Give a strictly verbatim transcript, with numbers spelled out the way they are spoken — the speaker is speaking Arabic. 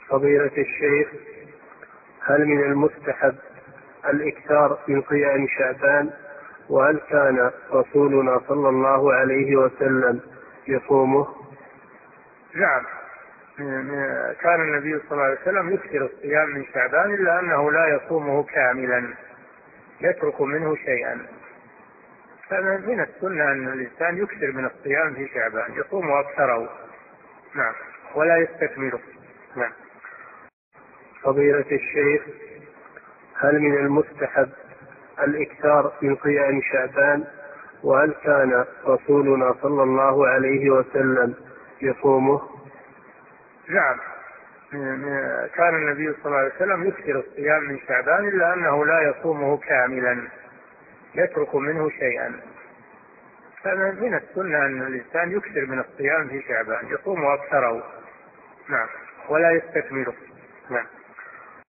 فضيلة الشيخ، هل من المستحب الإكثار من قيام شعبان؟ وهل كان رسولنا صلى الله عليه وسلم يصومه؟ نعم، كان النبي صلى الله عليه وسلم يكثر الصيام من شعبان، إلا أنه لا يصومه كاملا، يترك منه شيئا. فمن السنة أن الإنسان يكثر من الصيام في شعبان، يصوم أكثره، نعم، ولا يستكمله. نعم. فضيلة الشيخ، هل من المستحب الإكثار من قيام شعبان؟ وهل كان رسولنا صلى الله عليه وسلم يصومه؟ نعم، كان النبي صلى الله عليه وسلم يكثر الصيام من شعبان، إلا أنه لا يصومه كاملا، يترك منه شيئا. فمن السنة أن الإنسان يكثر من الصيام في شعبان، يصوم أكثره، نعم، ولا يستكمله. نعم.